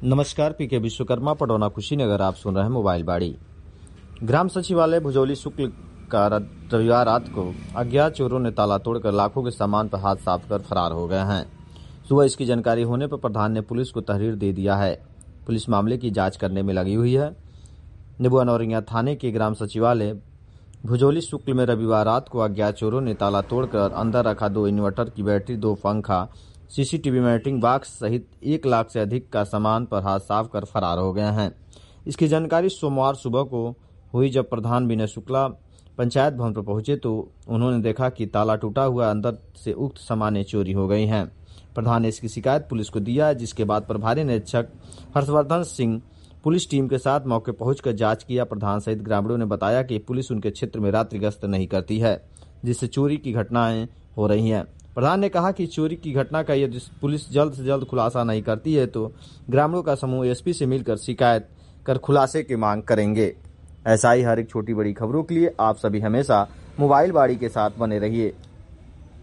नमस्कार, पीके विश्वकर्मा, पटौना, कुशीनगर। आप सुन रहे हैं मोबाइल बाड़ी। ग्राम सचिवालय भुजौली शुक्ल का रविवार रात को अज्ञात चोरों ने ताला तोड़कर लाखों के सामान पर हाथ साफ कर फरार हो गए हैं। सुबह इसकी जानकारी होने पर प्रधान ने पुलिस को तहरीर दे दिया है। पुलिस मामले की जांच करने में लगी हुई है। निबुआ नौरंगिया थाने के ग्राम सचिवालय भुजौली शुक्ल में रविवार रात को अज्ञात चोरों ने ताला तोड़कर अंदर रखा 2 इन्वर्टर की बैटरी, 2 पंखा, सीसीटीवी मॉनिटरिंग बॉक्स सहित 1 लाख से अधिक का सामान पर हाथ साफ कर फरार हो गए हैं। इसकी जानकारी सोमवार सुबह को हुई, जब प्रधान विनय शुक्ला पंचायत भवन पर पहुंचे तो उन्होंने देखा कि ताला टूटा हुआ, अंदर से उक्त सामानें चोरी हो गई हैं। प्रधान ने इसकी शिकायत पुलिस को दिया, जिसके बाद प्रभारी निरीक्षक हर्षवर्धन सिंह पुलिस टीम के साथ मौके पहुंचकर जांच किया। प्रधान सहित ग्रामीणों ने बताया कि पुलिस उनके क्षेत्र में रात्रि गश्त नहीं करती है, जिससे चोरी की घटनाएं हो रही हैं। प्रधान ने कहा कि चोरी की घटना का यदि पुलिस जल्द से जल्द खुलासा नहीं करती है तो ग्रामीणों का समूह एसपी से मिलकर शिकायत कर खुलासे की मांग करेंगे। ऐसा ही हर एक छोटी बड़ी खबरों के लिए आप सभी हमेशा मोबाइल बाड़ी के साथ बने रहिए।